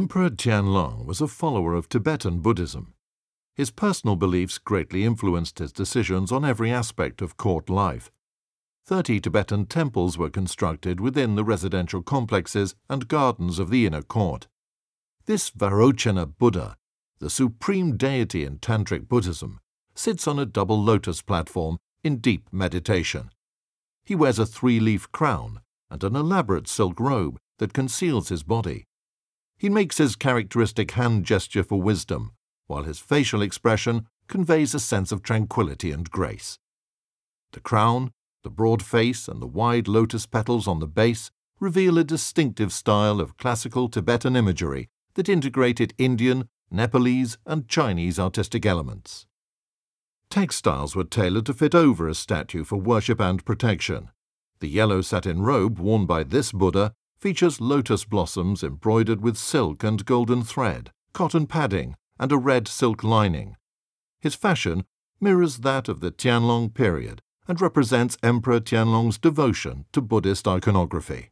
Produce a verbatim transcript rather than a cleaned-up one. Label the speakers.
Speaker 1: Emperor Tianlong was a follower of Tibetan Buddhism. His personal beliefs greatly influenced his decisions on every aspect of court life. Thirty Tibetan temples were constructed within the residential complexes and gardens of the inner court. This Vairocana Buddha, the supreme deity in Tantric Buddhism, sits on a double lotus platform in deep meditation. He wears a three-leaf crown and an elaborate silk robe that conceals his body. He makes his characteristic hand gesture for wisdom, while his facial expression conveys a sense of tranquility and grace. The crown, the broad face, and the wide lotus petals on the base reveal a distinctive style of classical Tibetan imagery that integrated Indian, Nepalese, and Chinese artistic elements. Textiles were tailored to fit over a statue for worship and protection. The yellow satin robe worn by this Buddha features lotus blossoms embroidered with silk and golden thread, cotton padding, and a red silk lining. His fashion mirrors that of the Tianlong period and represents Emperor Tianlong's devotion to Buddhist iconography.